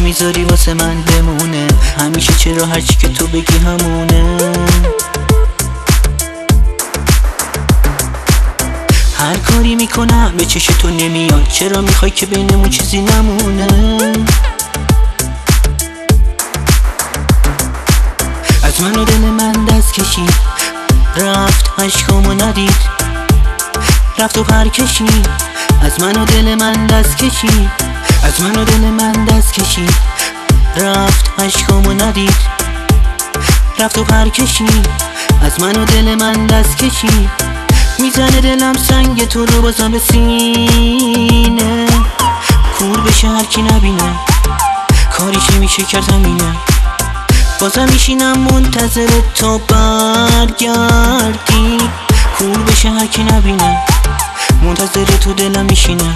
نمیذاری واسه من بمونه، همیشه چرا هرچی که تو بگی همونه. هر کاری میکنم به چش تو نمیاد، چرا میخوای که بینمون چیزی نمونه؟ از من و دل من دست کشید، رفت عشقامو ندید، رفت و پر کشید. از من و دل من دست کشید، از من و دل من دست کشید، رفت عشقامو ندید، رفت و پر کشید. از من و دل من دست کشید. میزنه دلم سنگ تو رو بازم به سینه، کور بشه هر کی نبینه، کاریش نمیشه کرد همینه. بازم میشینم منتظر تو برگردی، کور بشه هر کی نبینه، منتظر تو دلم میشینه.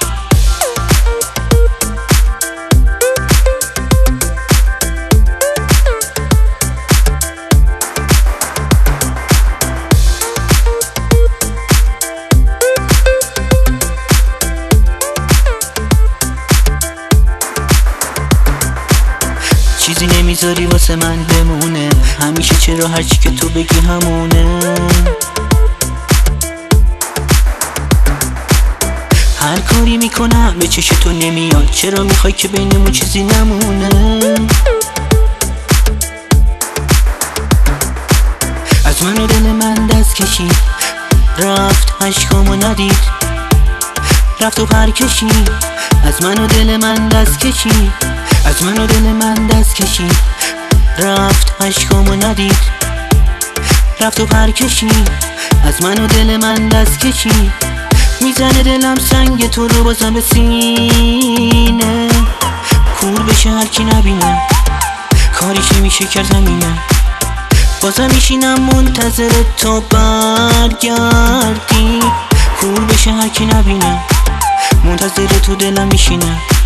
چیزی نمیذاری واسه من بمونه، همیشه چرا هرچی که تو بگی همونه. هر کاری میکنم به چش تو نمیاد، چرا میخوای که بینمون چیزی نمونه؟ از من و دل من دست کشید، رفت عشقامو ندید، رفت و پر کشید. از من و دل من دست کشید، از من و دل من دست کشید، رفت عشقامو ندید، رفت و پر کشید. از من و دل من دست کشید. میزنه دلم سنگ تو رو بازم به سینه، کور بشه هر کی نبینه، کاریش نمیشه کرد همینه. بازم میشینم منتظر تو برگردی، کور بشه هر کی نبینه، منتظر تو دلم میشینه.